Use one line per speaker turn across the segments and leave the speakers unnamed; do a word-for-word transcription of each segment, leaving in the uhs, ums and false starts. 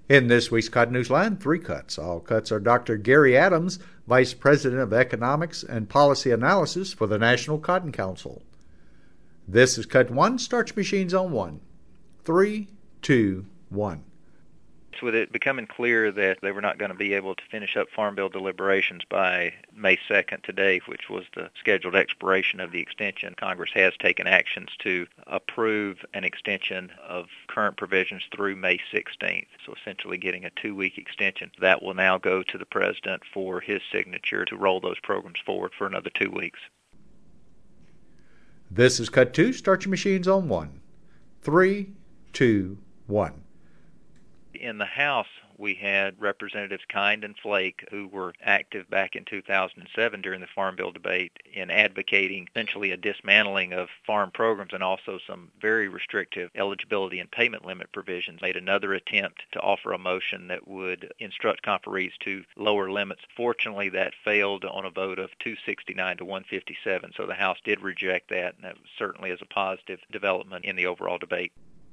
In this week's Cotton Newsline, three cuts. All cuts are Doctor Gary Adams, Vice President of Economics and Policy Analysis for the National Cotton Council. This is cut one, starch machines on one. Three, two, one.
With it becoming clear that they were not going to be able to finish up Farm Bill deliberations by May second today, which was the scheduled expiration of the extension, Congress has taken actions to approve an extension of current provisions through May sixteenth, so essentially getting a two-week extension. That will now go to the President for his signature to roll those programs forward for another two weeks.
This is cut two, starch machines on one. Three, two, one.
In the House, we had Representatives Kind and Flake, who were active back in two thousand seven during the Farm Bill debate in advocating essentially a dismantling of farm programs and also some very restrictive eligibility and payment limit provisions. Made another attempt to offer a motion that would instruct conferees to lower limits. Fortunately, that failed on a vote of two sixty-nine to one fifty-seven, so the House did reject that, and that certainly is a positive development in the overall debate.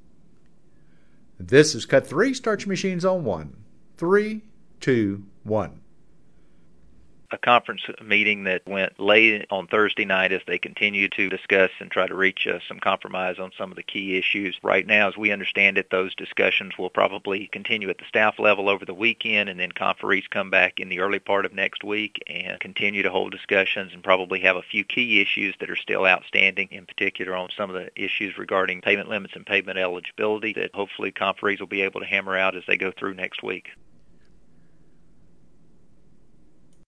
This is cut three, starch machines on one. Three, two, one.
A conference meeting that went late on Thursday night as they continued to discuss and try to reach uh, some compromise on some of the key issues. Right now, as we understand it, those discussions will probably continue at the staff level over the weekend, and then conferees come back in the early part of next week and continue to hold discussions and probably have a few key issues that are still outstanding, in particular on some of the issues regarding payment limits and payment eligibility that hopefully conferees will be able to hammer out as they go through next week.